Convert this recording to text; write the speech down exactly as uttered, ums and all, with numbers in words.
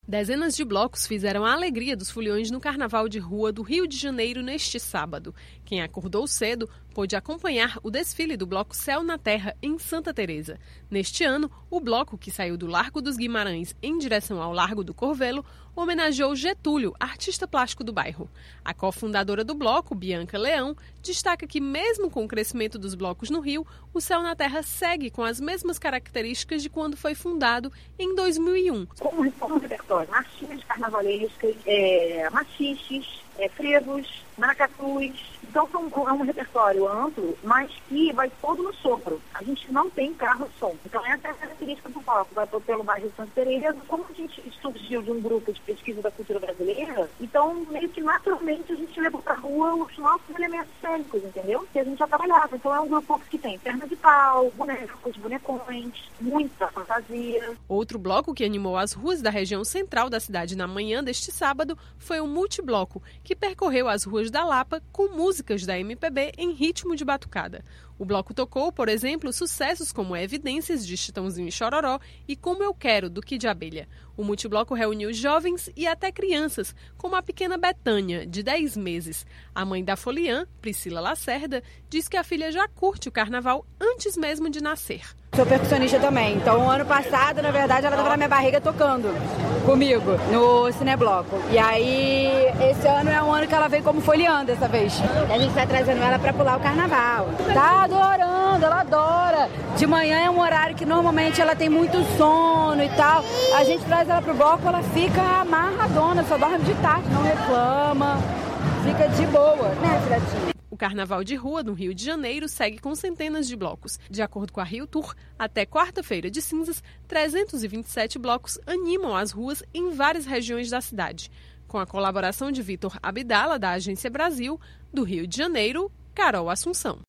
Dezenas de blocos fizeram a alegria dos foliões no Carnaval de Rua do Rio de Janeiro neste sábado. Quem acordou cedo pôde acompanhar o desfile do Bloco Céu na Terra em Santa Teresa. Neste ano, o bloco, que saiu do Largo dos Guimarães em direção ao Largo do Corvelo, homenageou Getúlio, artista plástico do bairro. A cofundadora do bloco, Bianca Leão, destaca que mesmo com o crescimento dos blocos no Rio, o Céu na Terra segue com as mesmas características de quando foi fundado em dois mil e um. Como, como repertório, marchinhas carnavalescas, é, machiches, é, frevos, maracatus. Então é um repertório amplo, mas que vai todo no sopro. A gente não tem carro-som. Então essa é a característica do bloco. Vai pelo bairro de Santa Teresa. Como a gente surgiu de um grupo de pesquisa da cultura brasileira, então meio que naturalmente a gente levou para a rua os nossos elementos cênicos, entendeu? Que a gente já trabalhava. Então é um grupo que tem perna de pau, bonecos, bonecões, muita fantasia. Outro bloco que animou as ruas da região central da cidade na manhã deste sábado foi o Multibloco, que percorreu as ruas da Lapa com músicas da M P B em ritmo de batucada. O bloco tocou, por exemplo, sucessos como Evidências, de Chitãozinho e Chororó, e Como Eu Quero, do Kid Abelha. O Multibloco reuniu jovens e até crianças, como a pequena Betânia, de dez meses. A mãe da foliã, Priscila Lacerda, diz que a filha já curte o carnaval antes mesmo de nascer. Sou percussionista também, então ano passado, na verdade, ela estava na minha barriga tocando comigo no Cinebloco. E aí, esse ano é um ano que ela veio como foliã dessa vez. E a gente está trazendo ela para pular o carnaval. Tá adorando, ela adora. De manhã é um horário que normalmente ela tem muito sono e tal. A gente traz ela pro bloco, ela fica amarradona, só dorme de tarde, não reclama, fica de boa, né, filhotinha? O Carnaval de Rua no Rio de Janeiro segue com centenas de blocos. De acordo com a Rio Tour, até quarta-feira de cinzas, trezentos e vinte e sete blocos animam as ruas em várias regiões da cidade. Com a colaboração de Vitor Abdala, da Agência Brasil, do Rio de Janeiro, Carol Assunção.